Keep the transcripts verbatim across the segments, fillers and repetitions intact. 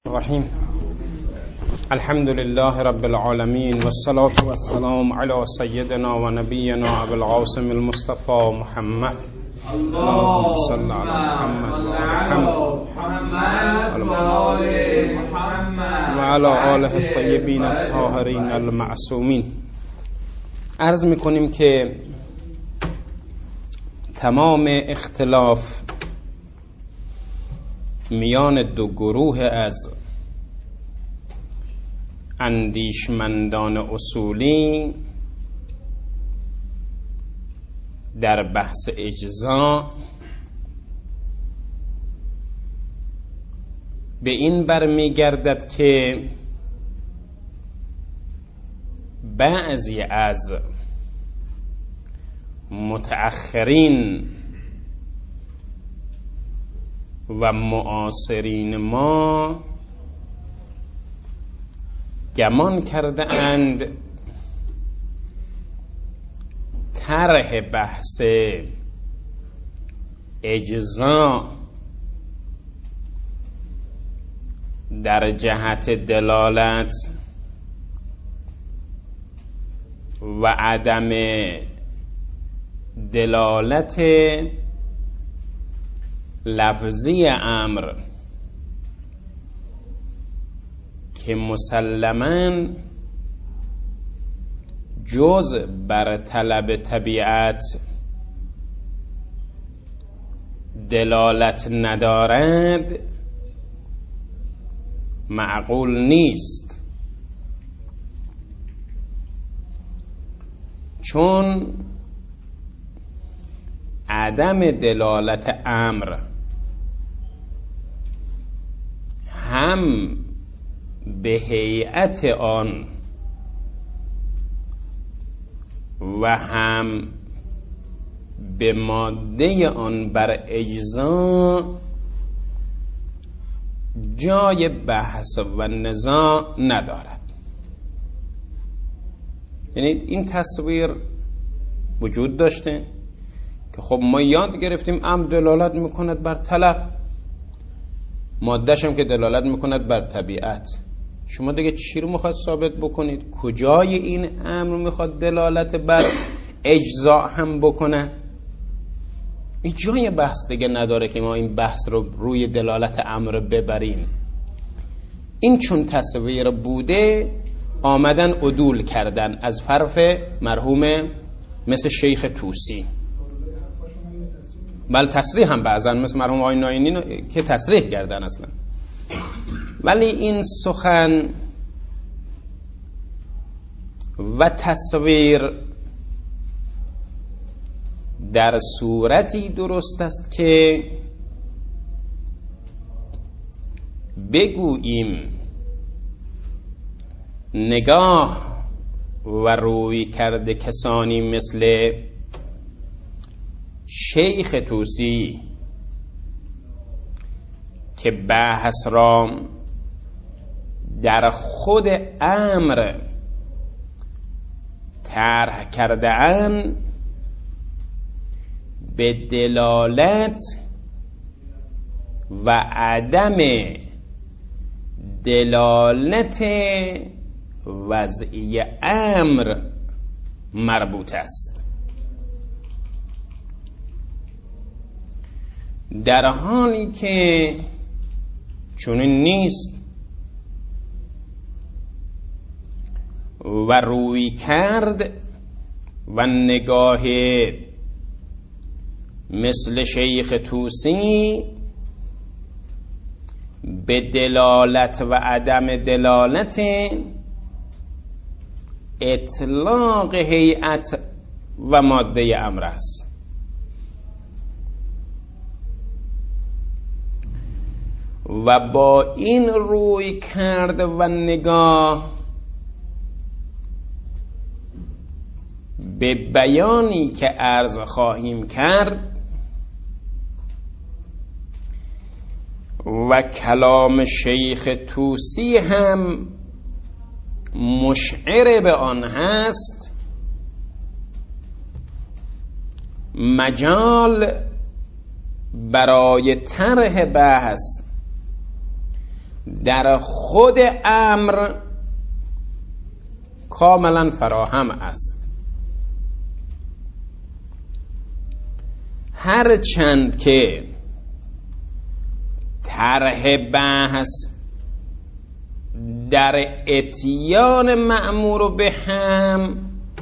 الرحیم. الحمد لله رب العالمین والصلاة والسلام علی سیدنا و نبینا ابو القاسم المصطفى محمد. اللهم صل علی محمد و علی آله الطیبین الطاهرین المعصومین. عرض میکنیم که تمام اختلاف میان دو گروه از اندیشمندان اصولی در بحث اجزا به این برمیگردد که بعضی از متأخرین و معاصرین ما گمان کرده اند طرح بحث اجزا در جهت دلالت و عدم دلالت لفظی امر که مسلماً جز بر طلب طبیعت دلالت ندارد معقول نیست، چون عدم دلالت امر هم به هیئت آن و هم به ماده آن بر اجزا جای بحث و نزاع ندارد. یعنی این تصویر وجود داشته که خب ما یاد گرفتیم امر دلالت میکند بر طلب، ماده‌ش هم که دلالت میکند بر طبیعت. شما دیگه چی رو میخواد ثابت بکنید؟ کجای این امر میخواد دلالت بر اجزا هم بکنه؟ این جای بحث دیگه نداره که ما این بحث رو روی دلالت امر ببریم. این چون تصویر بوده آمدن عدول کردن از حرف مرحوم مثل شیخ طوسی، بل تصریح هم بعضن مثل مرحوم آقای ناینی که تصریح کردن اصلا. ولی این سخن و تصویر در صورتی درست است که بگوییم نگاه و روی کرده کسانی مثل شیخ طوسی که بحث را در خود امر طرح کرده اند به دلالت و عدم دلالت وضعی امر مربوط است، در حالی که چنین نیست و روی کرد و نگاه مثل شیخ طوسی به دلالت و عدم دلالت اطلاق هیئت و ماده امر است. و با این روی کرد و نگاه به بیانی که عرض خواهیم کرد و کلام شیخ طوسی هم مشعر به آن هست، مجال برای طرح بحث در خود امر کاملا فراهم است. هر چند که طرح بحث در اتیان مأمور به هم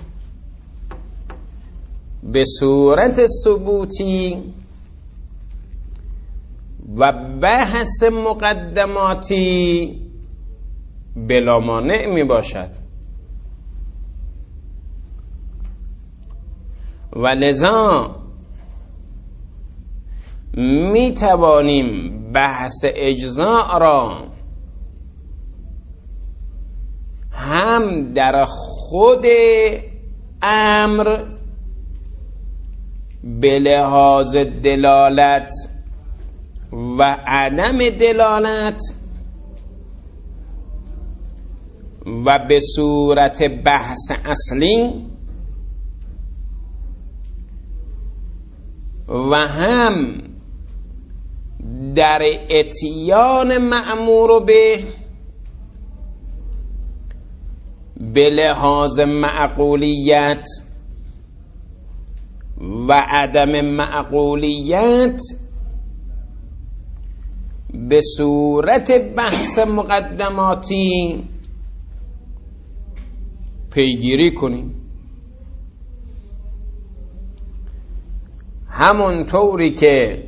به صورت ثبوتی و بحث مقدماتی بلا مانع می باشد و لذا می توانیم بحث اجزاء را هم در خود امر به لحاظ دلالت و عدم دلالت و به صورت بحث اصلی و هم در اتیان مأمور به به لحاظ معقولیت و عدم معقولیت به صورت بحث مقدماتی پیگیری کنیم. همونطوری که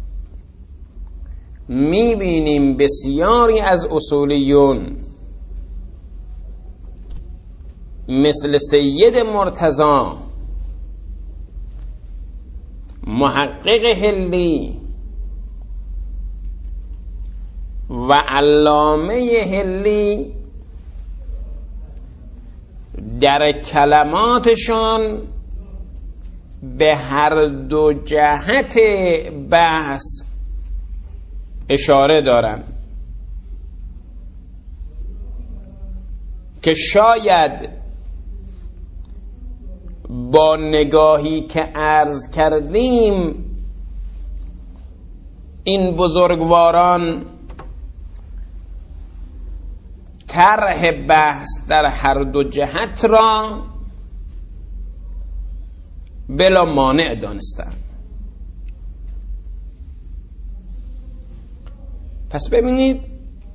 میبینیم بسیاری از اصولیون مثل سید مرتضی محقق حلی و علامه حلی در کلماتشان به هر دو جهت بحث اشاره دارند که شاید با نگاهی که عرض کردیم این بزرگواران طرح بحث در هر دو جهت را بلا مانع دانستند. پس ببینید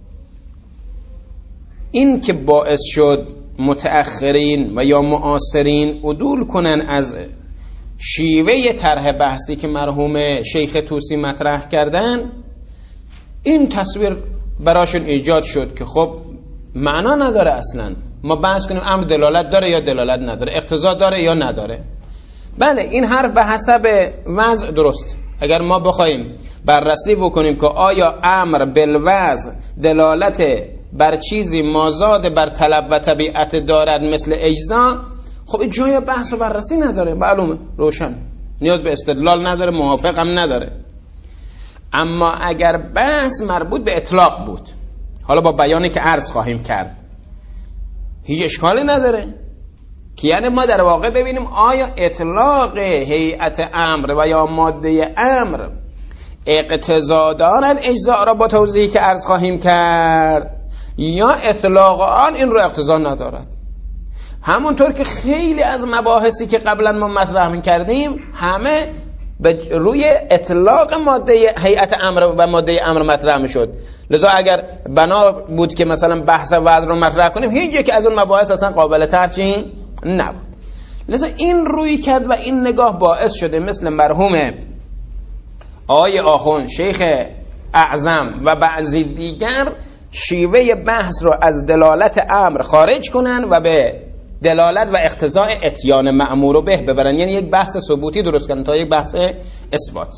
این که باعث شد متأخرین و یا معاصرین عدول کنن از شیوه طرح بحثی که مرحوم شیخ طوسی مطرح کردن، این تصویر براشون ایجاد شد که خب معنا نداره اصلا ما بحث کنیم امر دلالت داره یا دلالت نداره، اقتضا داره یا نداره. بله این حرف به حسب وضع درست. اگر ما بخوایم بررسی بکنیم که آیا امر بالوضع دلالت بر چیزی مازاد بر طلب و طبیعت دارد مثل اجزا، خب این جای بحث و بررسی نداره، معلومه روشن، نیاز به استدلال نداره، موافق هم نداره. اما اگر بحث مربوط به اطلاق بود، حالا با بیانی که عرض خواهیم کرد، هیچ اشکالی نداره که یعنی ما در واقع ببینیم آیا اطلاق هیئت امر و یا ماده امر اقتضا دارد اجزا را با توضیحی که عرض خواهیم کرد یا اطلاق آن این رو اقتضا ندارد. همونطور که خیلی از مباحثی که قبلا ما مطرح می‌کردیم همه به روی اطلاق ماده هیئت امر و ماده امر مطرح می‌شد. لذا اگر بنا بود که مثلا بحث وضع رو مطرح کنیم، هیچ یک از اون مباحث اصلا قابل ترجیح نبود. لذا این روی کرد و این نگاه باعث شده مثل مرحوم آقای آخوند شیخ اعظم و بعضی دیگر شیوه بحث رو از دلالت امر خارج کنن و به دلالت و اقتضاء اتیان مأمور به ببرن، یعنی یک بحث ثبوتی درست کنن تا یک بحث اثبات.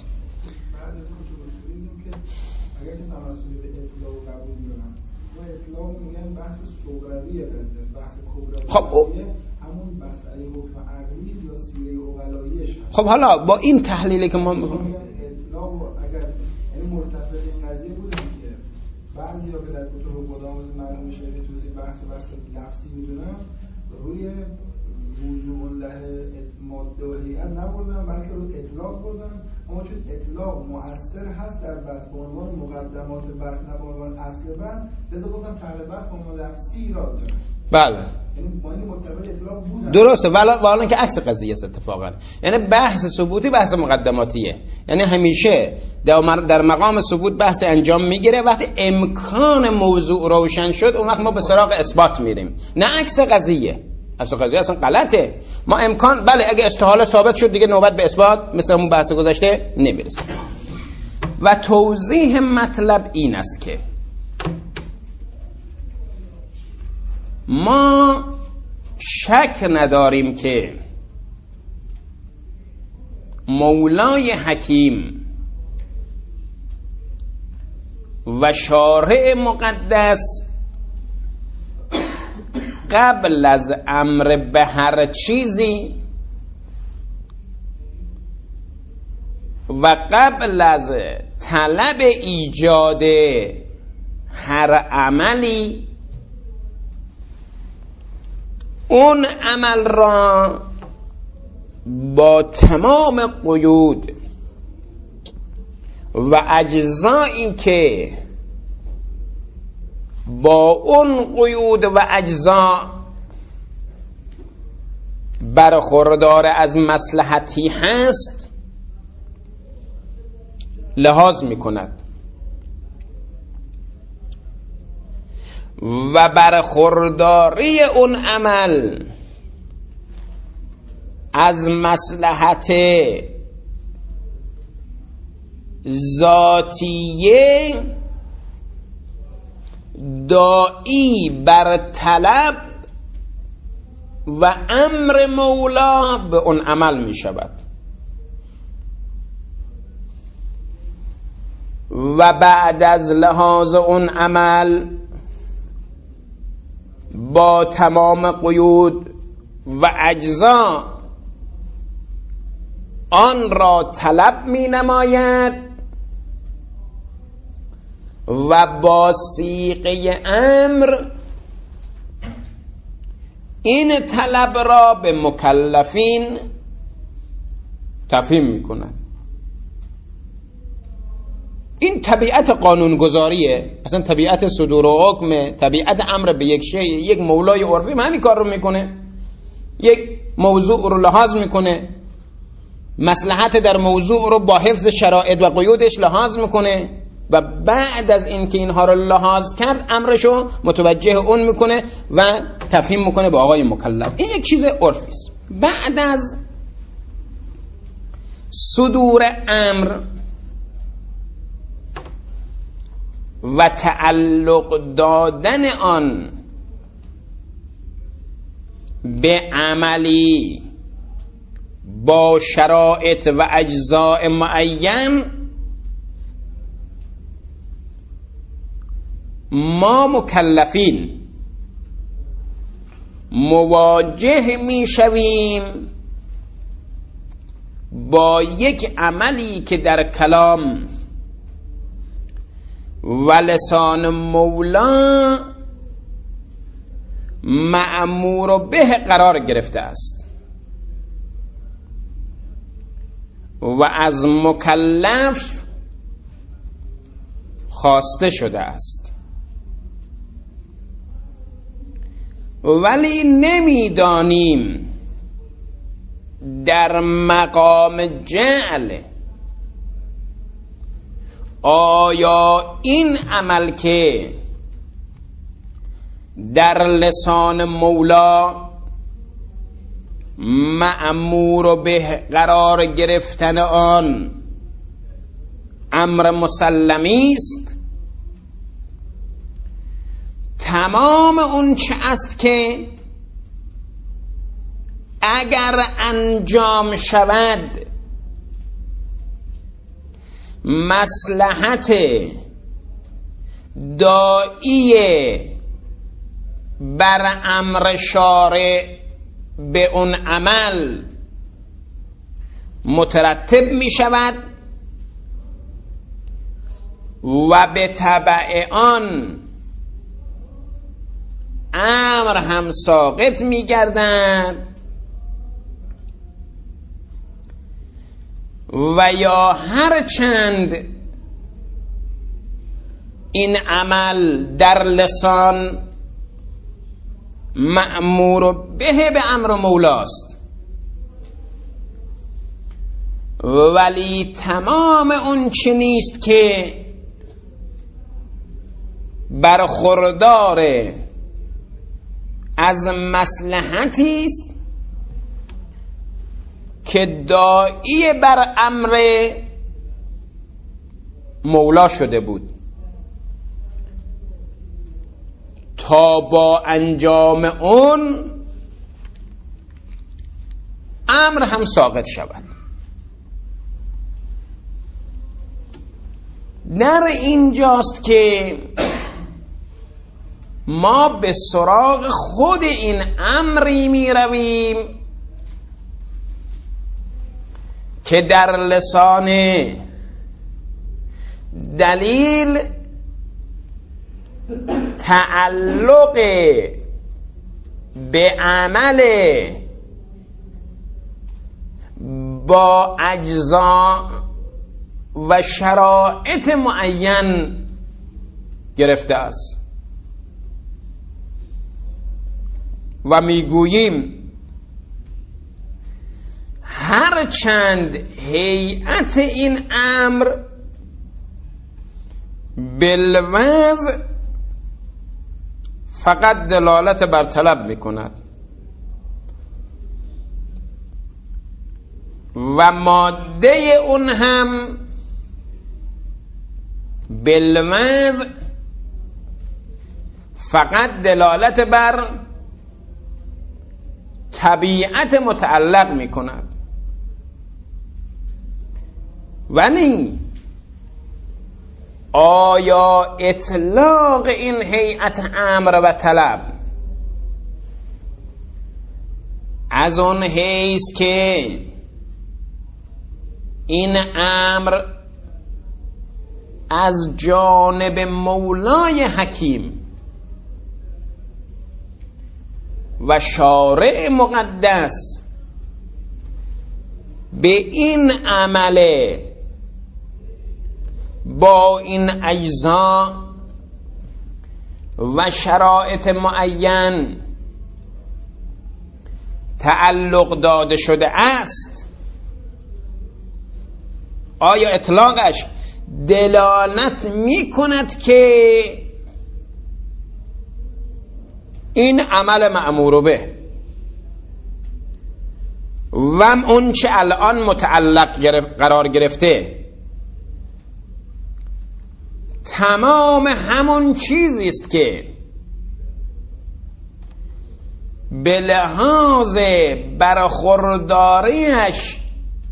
خب خب حالا با این تحلیلی که ما می‌کنیم بعضی ها که در کتب قدامت مرحوم شیخ طوسی بحث و بحث لفظی میدونن روی وضوع له ماده و هیئت نبردن بلکه روی اطلاق بردن اما چون اطلاق مؤثر هست در بحث به عنوان مقدمات بحث نه به عنوان اصل بحث، لذا گفتم طرح بحث به عنوان لفظی ایراد داره. بله درسته، ولی والا که عکس قضیه است اتفاقا. یعنی بحث ثبوتی بحث مقدماتیه، یعنی همیشه در مقام ثبوت بحث انجام میگیره، وقتی امکان موضوع روشن شد اون وقت ما به سراغ اثبات میریم، نه عکس قضیه. عکس قضیه اصلا غلطه. ما امکان بله اگه استحاله ثابت شد دیگه نوبت به اثبات مثل اون بحث گذشته نمیرسه. و توضیح مطلب این است که ما شک نداریم که مولای حکیم و شارع مقدس قبل از امر به هر چیزی و قبل از طلب ایجاد هر عملی اون عمل را با تمام قیود و اجزایی که با اون قیود و اجزا برخوردار از مصلحتی هست لحاظ می کند و برخورداری اون عمل از مصلحت ذاتیه داعی بر طلب و امر مولا به اون عمل می شود و بعد از لحاظ اون عمل با تمام قیود و اجزا آن را طلب می نماید و با صیغه امر این طلب را به مکلفین تفهیم می کند. این طبیعت قانونگذاریه، اصلا طبیعت صدور و حکم، طبیعت امر به یک شی. یک مولای عرفی همین کار رو میکنه، یک موضوع رو لحاظ میکنه، مصلحت در موضوع رو با حفظ شرایط و قیودش لحاظ میکنه و بعد از اینکه اینها رو لحاظ کرد امرشو متوجه اون میکنه و تفهیم میکنه به آقای مکلف. این یک چیز عرفی است. بعد از صدور امر و تعلق دادن آن به عملی با شرایط و اجزاء معین، ما مکلفین مواجه می شویم با یک عملی که در کلام و لسان مولا مأمور به قرار گرفته است و از مکلف خواسته شده است، ولی نمیدانیم در مقام جعل آیا این عمل که در لسان مولا مأمور به قرار گرفتن آن امر مسلمی است، تمام اون چه است که اگر انجام شود مصلحت داعی بر امر شارع به اون عمل مترتب می شود و به تبع آن امر هم ساقط می گردن و یا هر چند این عمل در لسان مأمور به به امر مولاست، ولی تمام اون چه نیست که برخوردار از مصلحتی است که داعی بر امر مولا شده بود تا با انجام اون امر هم ساقط شود. در اینجاست که ما به سراغ خود این امری می رویم که در لسان دلیل تعلق به عمل با اجزا و شرایط معین گرفته است و میگوییم هر چند هیئت این امر بالوضع فقط دلالت بر طلب میکند و ماده اون هم بالوضع فقط دلالت بر طبیعت متعلق میکند، ولی آیا اطلاق این هیئت امر و طلب از اون حیث که این امر از جانب مولای حکیم و شارع مقدس به این عمل با این اجزا و شرایط معین تعلق داده شده است، آیا اطلاقش دلالت می کند که این عمل مأمور به و اون چه الان متعلق قرار گرفته تمام همون چیزی است که به لحاظ برخورداریش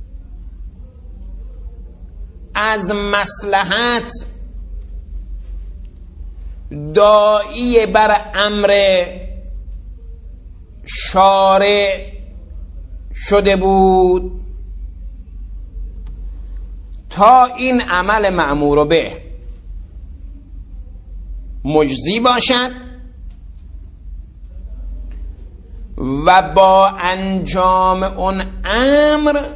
از مصلحت داعی بر امر شارع شده بود تا این عمل مأمور به مجزی باشد و با انجام اون امر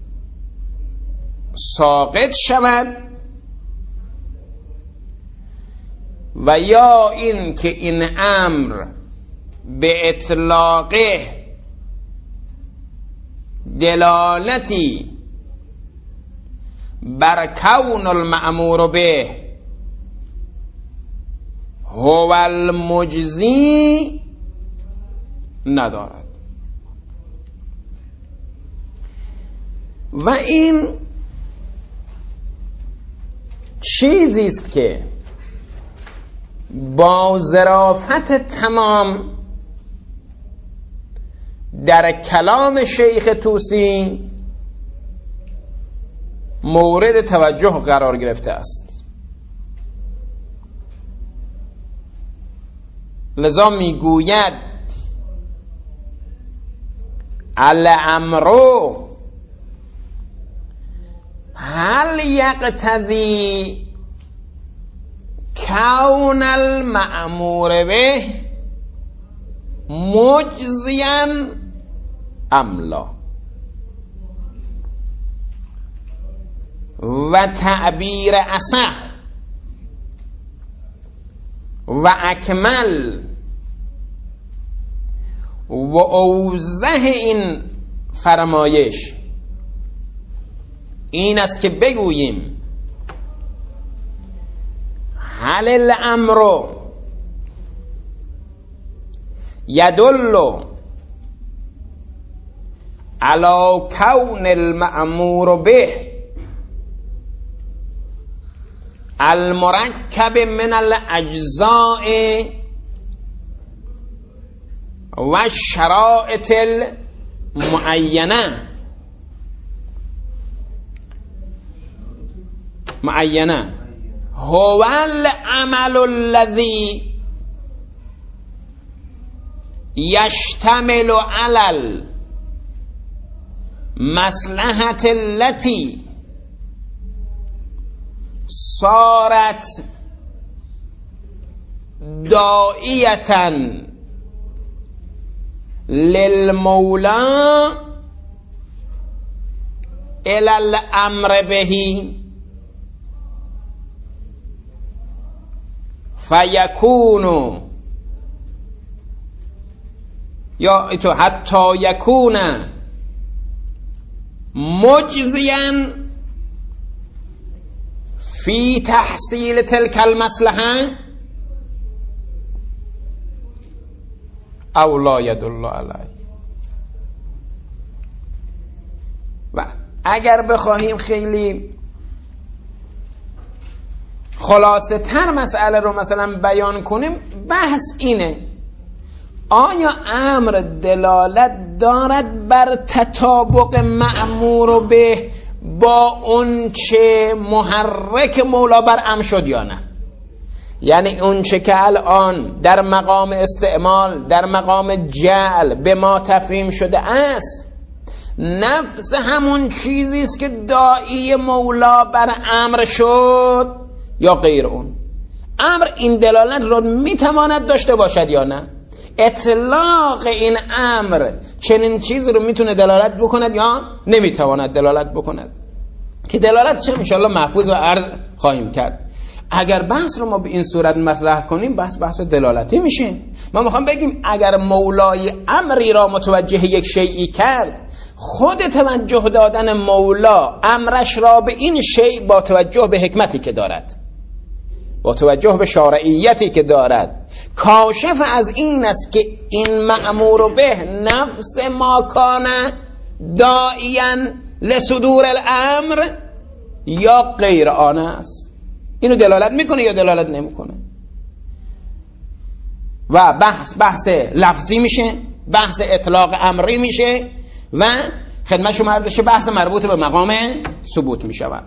ساقط شود، و یا این که این امر به اطلاق دلالتی بر کون المأمور به هو المجزی ندارد. و این چیزی است که با ظرافت تمام در کلام شیخ طوسی مورد توجه قرار گرفته است. لذا میگوید الامرو هل یقتضی کون المأمور به مجزیا ام لا. و تعبیر اصح و اکمل و اوضح این فرمایش این است که بگوییم هل الامر یدل علی کون المأمور به المرکب من الاجزاء و الشرائط المعینه معینه هو العمل الذي يشتمل على المصلحة التي صارت داعية للمولى إلى الأمر به فیکون یا حتی یکون مجزیا فی تحصیل تلک المصلحه او لا یدل علیه. و اگر بخواهیم خیلی خلاصه تر مسئله رو مثلا بیان کنیم، بحث اینه آیا امر دلالت دارد بر تطابق مأمور به با اون چه محرک مولا بر امر شد یا نه؟ یعنی اون چه که الان در مقام استعمال در مقام جعل به ما تفهیم شده است نفس همون چیزی است که داعی مولا بر امر شد یا غیر اون؟ امر این دلالت رو میتواند داشته باشد یا نه؟ اطلاق این امر چنین چیزی رو میتونه دلالت بکند یا نمیتواند دلالت بکند؟ که دلالتش هم انشاءالله محفوظ و عرض خواهیم کرد. اگر بحث رو ما به این صورت مطرح کنیم بحث بحث دلالتی میشه. ما میخوام بگیم اگر مولای امری را متوجه یک شیئی کرد، خود توجه دادن مولا امرش را به این شیء با توجه به حکمتی که دارد، با توجه به شرعیتی که دارد، کاشف از این است که این مأمور به نفس ما کان داعیا لصدور الامر یا غیر آن است. اینو دلالت میکنه یا دلالت نمیکنه؟ و بحث بحث لفظی میشه، بحث اطلاق امری میشه و خدمت شما عرض بشه بحث مربوط به مقام ثبوت میشود.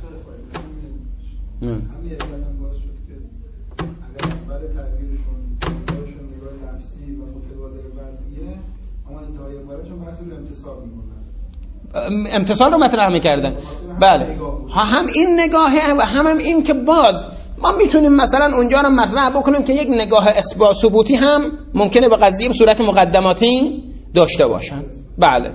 امتصال رو مطرح میکردن. بله هم این نگاهه و هم, هم این که باز ما میتونیم مثلا اونجا رو مطرح بکنیم که یک نگاه اثبات ثبوتی هم ممکنه به قضیه به صورت مقدماتی داشته باشن. بله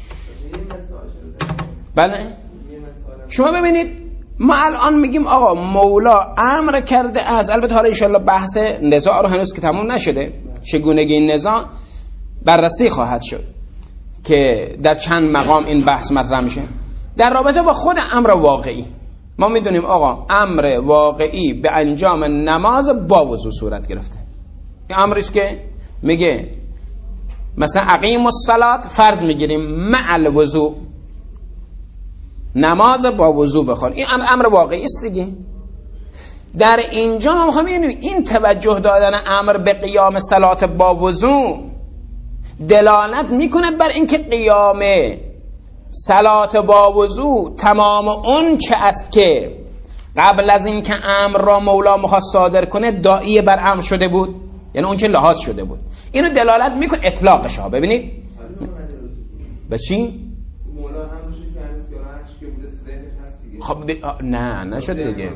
بله شما ببینید ما الان میگیم آقا مولا امر کرده است. البته حالا انشالله بحث نزاع رو هنوز که تموم نشده، چگونگی این نزاع بررسی خواهد شد که در چند مقام این بحث مطرح میشه. در رابطه با خود امر واقعی ما میدونیم آقا امر واقعی به انجام نماز با وضو صورت گرفته. این امری است که میگه مثلا اقیم الصلاة فرض میگیریم مع الوضو، نماز با وضو بخون. این امر واقعی است دیگه. در اینجا ما میخوایم ببینیم این توجه دادن امر به قیام صلات با وضو دلالت میکند بر اینکه قیام صلات با وضو تمام اون چه است که قبل از این که امر را مولا میخواست صادر کنه داعی بر امر شده بود، یعنی اون چه لحاظ شده بود. اینو دلالت میکنه اطلاقش ها. ببینید به چی؟ مولا امرش که بوده ذهنش هست دیگه. خب ب... نه نشد دیگه.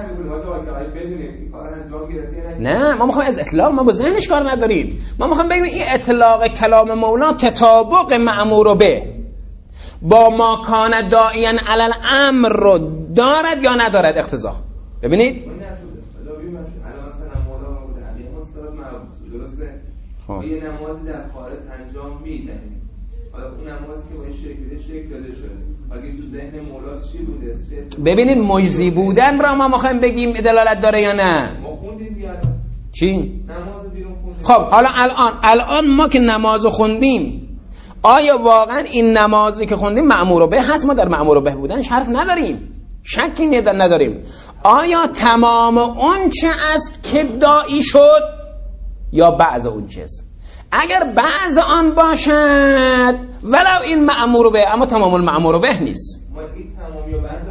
نه ما میخوایم از اطلاق، ما با ذهنش کار نداریم. ما میخوایم بگیم این اطلاق کلام مولا تطابق مأمور به با ما کان داعیا علی الامر رو دارد یا ندارد اقتضا. ببینید خب یه نمازی در خارج انجام میدهیم، حالا اون نمازی که با این شکل شکل داده شده اگه تو ذهن مولا چی بوده؟ ببینید مجزی بودن را ما میخوایم بگیم دلالت داره یا نه؟ ما خوندیم دیگه. چی؟ نماز بیرون خوندیم. خب حالا الان الان ما که نماز خوندیم، آیا واقعا این نمازی که خوندیم مأمور به هست؟ ما در مأمور به بودنش حرف نداریم، شکی نداریم. آیا تمام اون چه است که داعی شد یا بعض اون چیز؟ اگر بعض آن باشد ولو این مأمور به، اما تمام المأمور به نیست. ما این تمام یا بعض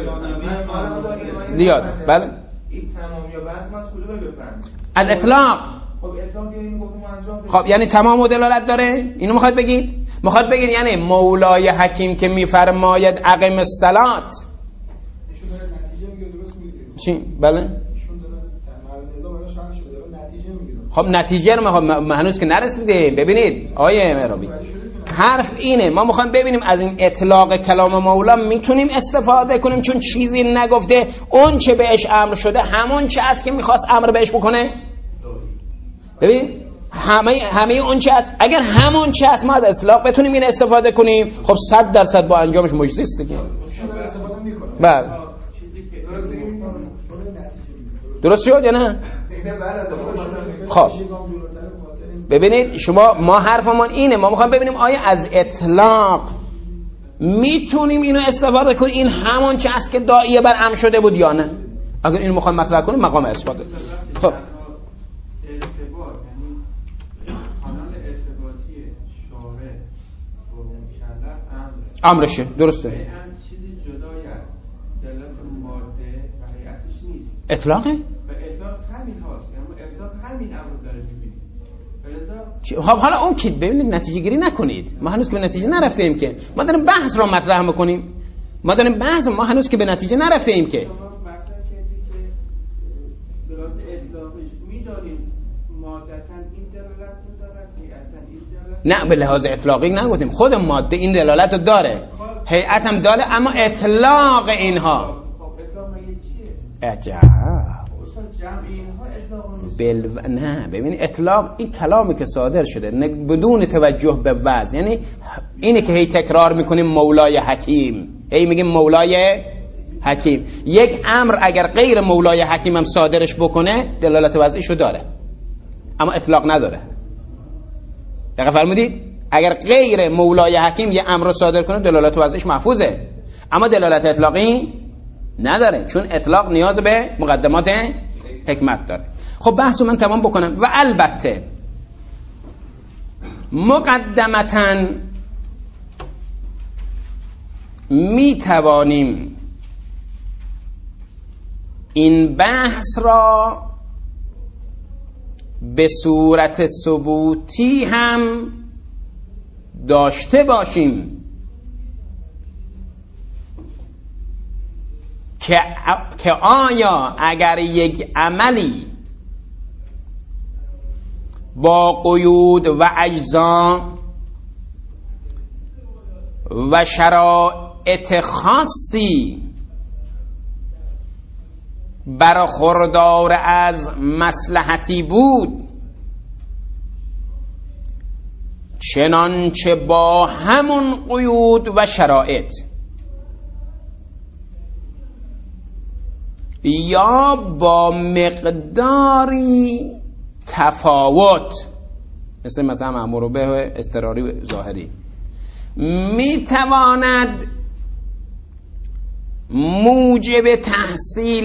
دیاد بله این تمام یا بعض ما از کجا بفهمیم؟ از اطلاق. خب اطلاق یعنی گفتم انجام. خب یعنی تمام و دلالت داره؟ اینو میخواد بگید؟ میخواد بگید یعنی مولای حکیم که میفرماید اقیم الصلاة ایشون داره نتیجه میگیره، درست میگه. چی؟ بله ایشون داره تمام نظام براش حل شده، داره نتیجه میگیره. خب نتیجه رو ما هنوز که نرسیدیم. ببینید آیه مهرابی، حرف اینه ما میخوایم ببینیم از این اطلاق کلام مولا میتونیم استفاده کنیم، چون چیزی نگفته اون چه بهش امر شده همون چه است که میخواست امر بهش بکنه. ببین همه همه اون چه است، اگر همون چه است ما از اطلاق بتونیم این استفاده کنیم، خب صد درصد با انجامش معجزه است دیگه. بله درست شد یا نه؟ خب ببینید شما، ما حرفمون اینه، ما میخوایم ببینیم آیا از اطلاق میتونیم اینو استفاده کنیم این همون چه است که داعیه بر امر شده بود یا نه. اگر اینو میخوایم مطرح کنیم مقام اثباته. خب امرشه درسته. چیزی جدای از دلالت ماده و هیئتش نیست. اطلاقه؟ و اطلاق همین هاست، اما اطلاق همین امر داره می‌بینید. خب حالا اون که ببینید نتیجه گیری نکنید، ما هنوز که به نتیجه نرفتیم که، ما داریم بحث رو مطرح می‌کنیم، ما داریم بحث، ما هنوز که به نتیجه نرفتیم که. شما مطرح کردید که درست اطلاقش می‌دانیم مادتاً این دلالت رو داره، هیئتاً این دلالت. نه به لحاظ اطلاقی نگفتیم، خود ماده این دلالت رو داره، هیئت هم داره، اما اطلاق اینها خب اطلاق مگه چیه؟ عجب. اصلا جمع اینها اطلاق نیست. بل... نه ببین اطلاق این کلامی که صادر شده بدون توجه به وضع، یعنی اینه که هی تکرار میکنیم مولای حکیم، هی میگیم مولای حکیم. یک امر اگر غیر مولای حکیم هم صادرش بکنه دلالت وضعیشو داره اما اطلاق نداره. دقیقا فرمودید؟ اگر غیر مولای حکیم یه امر رو صادر کنه دلالت وضعیش محفوظه اما دلالت اطلاقی نداره، چون اطلاق نیاز به مقدمات حکمت داره. خب بحثو من تمام بکنم. و البته مقدمتاً می توانیم این بحث را به صورت ثبوتی هم داشته باشیم که که آیا اگر یک عملی با قیود و اجزا و شرایط خاصی برخوردار از مصلحتی بود، چنانچه با همون قیود و شرایط یا با مقداری تفاوت، مثل مثلا مأمور به اضطراری ظاهری، میتواند موجب تحصیل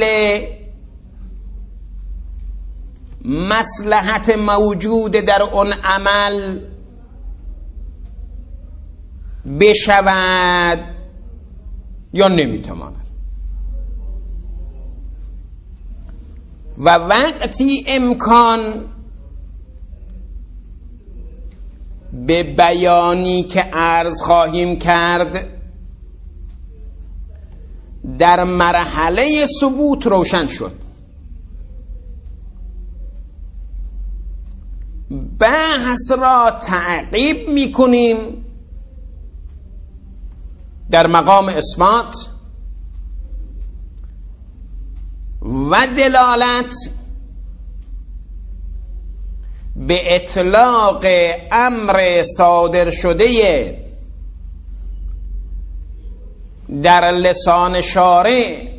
مصلحت موجود در اون عمل بشود یا نمیتواند. و وقتی امکان به بیانی که عرض خواهیم کرد در مرحله ثبوت روشن شد، بحث را تعقیب میکنیم در مقام اثبات و دلالت به اطلاق امر صادر شده در لسان شارع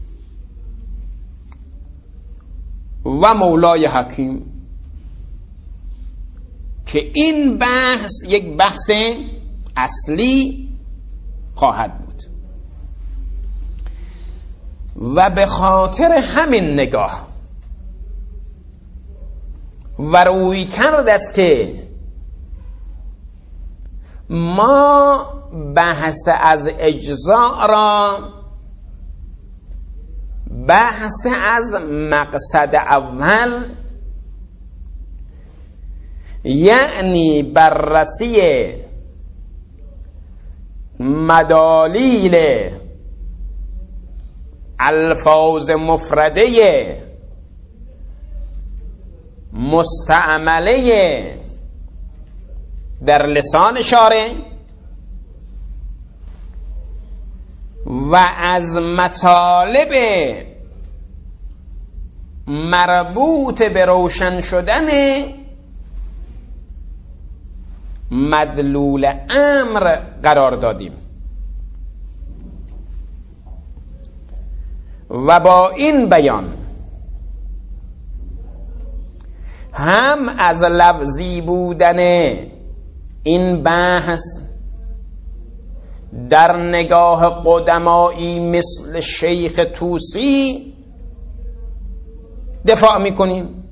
و مولای حکیم، که این بحث یک بحث اصلی خواهد بود. و به خاطر همین نگاه و روی کرد است که ما بحث از اجزاء را بحث از مقصد اول، یعنی بررسی مدالیل الفاظ مفرده مستعمله در لسان شارع و از مطالب مربوط به روشن شدن مدلول امر قرار دادیم. و با این بیان هم از لفظی بودن این بحث در نگاه قدمایی مثل شیخ طوسی دفاع میکنیم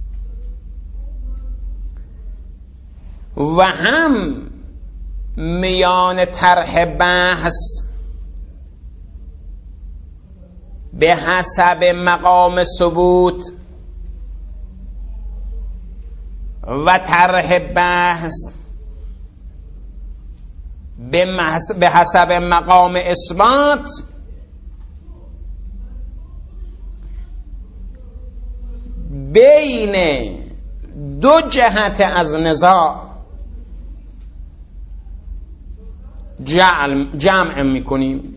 و هم میان طرح بحث به حسب مقام ثبوت و طرح بحث به حسب مقام اثبات بین دو جهت از نزاع جمع, جمع میکنیم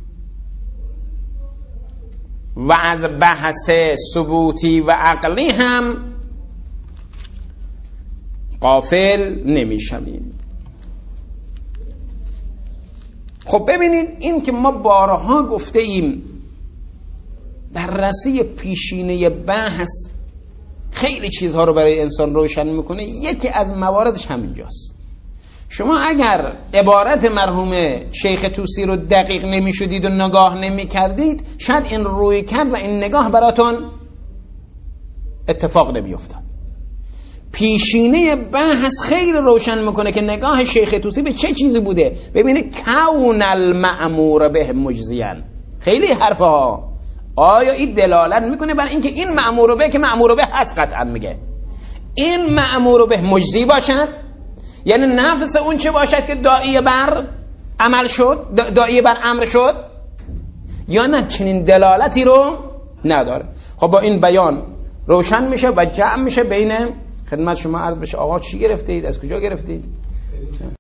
و از بحث ثبوتی و عقلی هم غافل نمیشویم. خب ببینید، این که ما بارها گفته ایم بررسی پیشینه بحث خیلی چیزها رو برای انسان روشن میکنه. یکی از مواردش همینجاست. شما اگر عبارت مرحوم شیخ طوسی رو دقیق نمیشدید و نگاه نمی کردید، شاید این روی کرد و این نگاه براتون اتفاق نمی افتاد. پیشینه بحث خیلی روشن میکنه که نگاه شیخ طوسی به چه چیزی بوده. ببینید کون المأمور به مجزیان، خیلی حرفه ها. آیا این دلالت میکنه بر اینکه این مأمور به که مأمور به هست؟ قطعا میگه این مأمور به مجزی باشد، یعنی نفس اون چه باشد که داعی بر عمل شد، داعی بر امر شد، یا نه چنین دلالتی رو نداره. خب با این بیان روشن میشه و جمع میشه بین خدمت شما عرض بشه. آقا چی گرفتید؟ از کجا گرفتید؟